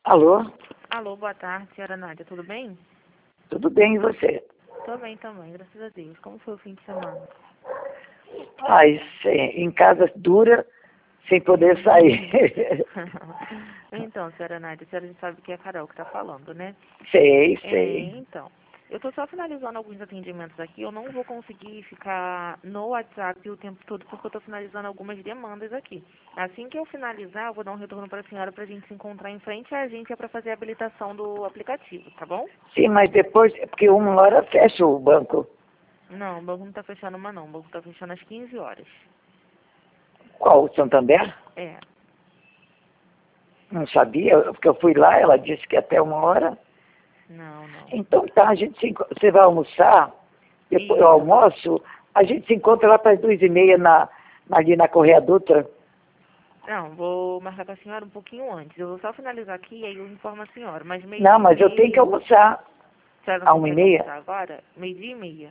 Alô? Alô, boa tarde, senhora Nádia, tudo bem? Tudo bem, e você? Tô bem também, graças a Deus. Como foi o fim de semana? Ai, em casa dura, sem poder sair. Então, senhora Nádia, a senhora já sabe que é a Carol que tá falando, né? Sei. Então, eu tô só finalizando alguns atendimentos aqui, eu não vou conseguir ficar no WhatsApp o tempo todo porque eu tô finalizando algumas demandas aqui. Assim que eu finalizar, eu vou dar um retorno pra senhora pra gente se encontrar em frente à agência pra fazer a habilitação do aplicativo, tá bom? Sim, mas depois, é porque uma hora fecha o banco. Não, o banco não tá fechando uma não, o banco tá fechando às 15 horas. Qual? O Santander? É. Não sabia, porque eu fui lá, ela disse que até uma hora. Não, não. Então tá, você vai almoçar, depois eu Isso. almoço, a gente se encontra lá para as 2h30 ali na Correia Dutra. Não, vou marcar com a senhora um pouquinho antes. Eu vou só finalizar aqui e aí eu informo a senhora. Mas Não, meio-dia e mas eu tenho que meia. almoçar A senhora não a uma e consegue meia. almoçar agora? Meio-dia e meia.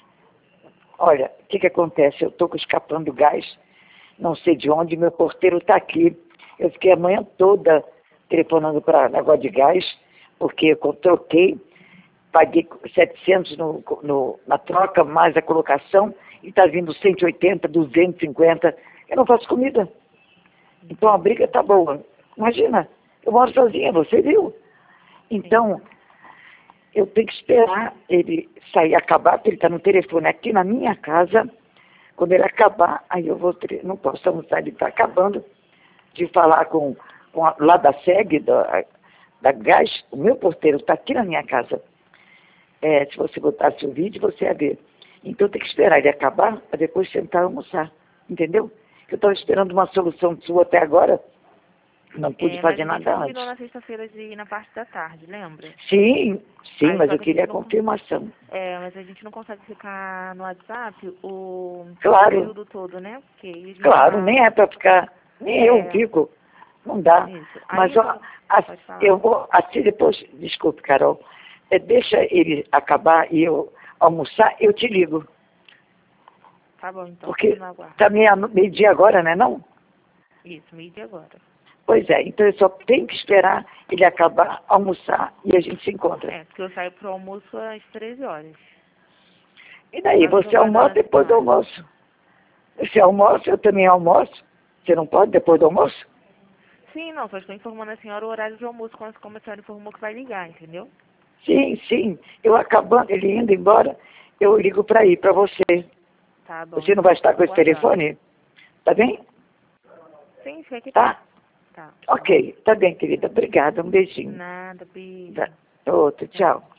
Olha, o que acontece? Eu estou escapando gás, não sei de onde, meu porteiro está aqui. Eu fiquei a manhã toda telefonando para negócio de gás, porque eu troquei, paguei 700 na troca, mais a colocação, e está vindo 180, 250. Eu não faço comida. Então a briga está boa. Imagina, eu moro sozinha, você viu? Sim. Então, eu tenho que esperar ele sair, acabar, porque ele está no telefone aqui na minha casa. Quando ele acabar, aí eu vou não posso almoçar, ele está acabando de falar lá da SEG, da Gás, o meu porteiro está aqui na minha casa. Se você botasse o vídeo, você ia ver. Então tem que esperar ele acabar para depois sentar e almoçar, entendeu? Eu estava esperando uma solução sua até agora, não pude Mas fazer a gente nada combinou antes. na sexta-feira de ir na parte da tarde, lembra? Sim, Aí mas só eu que a gente queria a não. confirmação. Mas a gente não consegue ficar no WhatsApp o Claro, período todo, né? Porque aí a gente claro, já. nem é para ficar, nem eu É, fico, não dá. isso. Mas Aí ó, vamos. Pode eu falar. vou, assim depois, desculpe, Carol, deixa ele acabar e eu almoçar, eu te ligo. Tá bom, então, fico Porque no aguardo. tá meio-dia agora, né não? Isso, meio-dia agora. Pois é, então eu só tenho que esperar ele acabar, almoçar e a gente se encontra. Porque eu saio pro almoço às 13 horas. E daí, você almoça Madrugada depois do nada. almoço. Você almoça, eu também almoço. Você não pode depois do almoço? Sim, não, só estou informando a senhora o horário de almoço, como a senhora informou que vai ligar, entendeu? Sim. Eu acabando, ele indo embora, eu ligo para ir, para você. Tá bom, Você não vai então, estar fico com esse aguardando. telefone? Tá bem? Sim, fica aqui Tá? perto. Tá. Ok, tá bem, querida. Obrigada, um beijinho. Nada, beijo. Tá. Outro, Tchau. tchau.